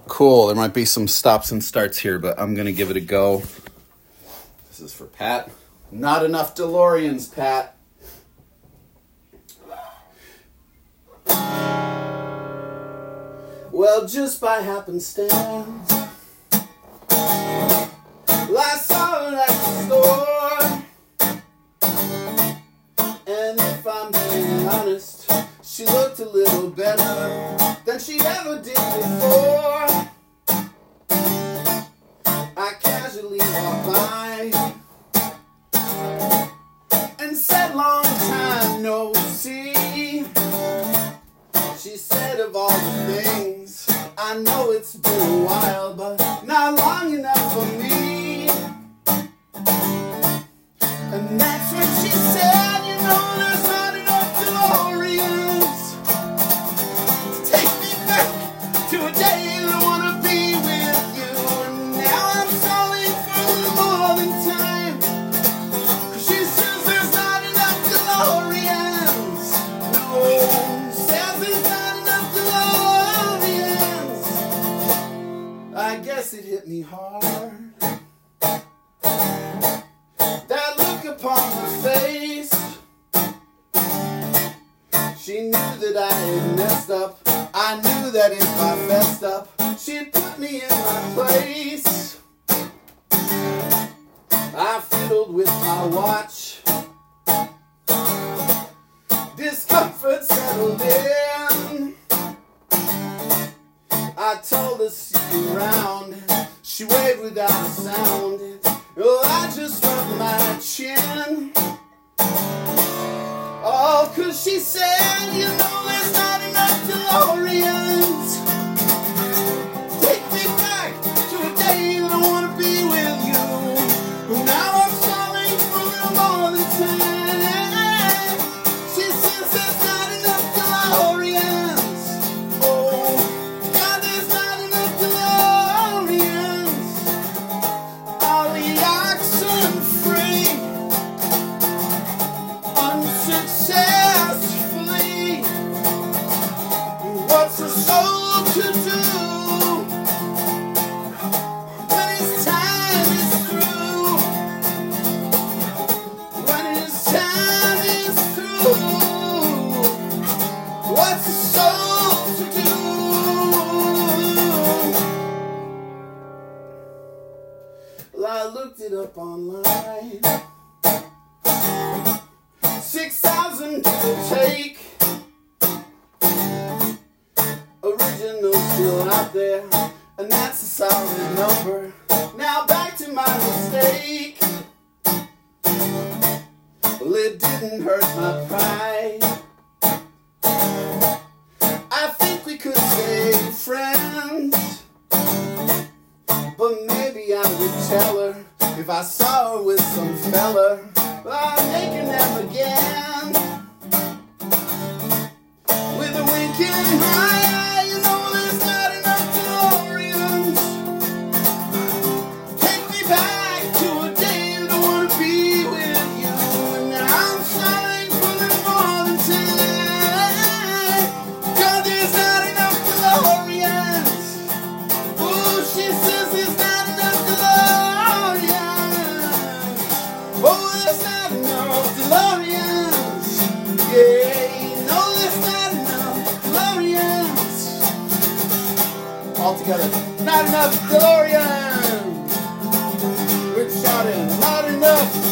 Cool. There might be some stops and starts here, but I'm going to give it a go. This is for Pat. Not enough DeLoreans, Pat. Well, just by happenstance, I saw her at the store, and if I'm being honest, she looked a little better than she ever did before. I casually walked by and said, long time no see. She said, of all the things, I know it's been a while, but not long enough for me. And that's when she said, you know, there's not enough DeLoreans to take me back to a day that I want to be with you. And now I'm stalling for more than time, 'cause she says there's not enough DeLoreans. No, says there's not enough DeLoreans. I guess it hit me hard, that look upon her face. She knew that I had messed up. I knew that if I fessed up, she'd put me in my place. I fiddled with my watch. Discomfort settled in. I told her, see you around. She waved without a sound. Oh, I just rubbed my chin. Oh, 'cause she said, you know, there's not enough DeLoreans. Take me back to a day that I want to be with you. Now I'm falling for you more than time. She says there's not enough DeLoreans. Oh, God, there's not enough DeLoreans. All the oxen free, unsuccessfully. What's a soul to do when his time is through? When his time is through, what's a soul to do? Well, I looked it up online. 6,000 give or take. Original still out there, and that's a solid number. Now back to my mistake. Well, it didn't hurt my pride. I think we could stay friends, but maybe I would tell her if I saw her with some fella, I'm making them again. With a wink in my eye, you know there's not enough DeLoreans. Take me back to a day that I want to be with you. And I'm sorry for the more than time. God, there's not enough DeLoreans. Oh, she says there's not enough DeLoreans. Oh, there's not enough DeLoreans. Yeah, no, there's not enough DeLoreans. All together, not enough DeLoreans. We're shouting, not enough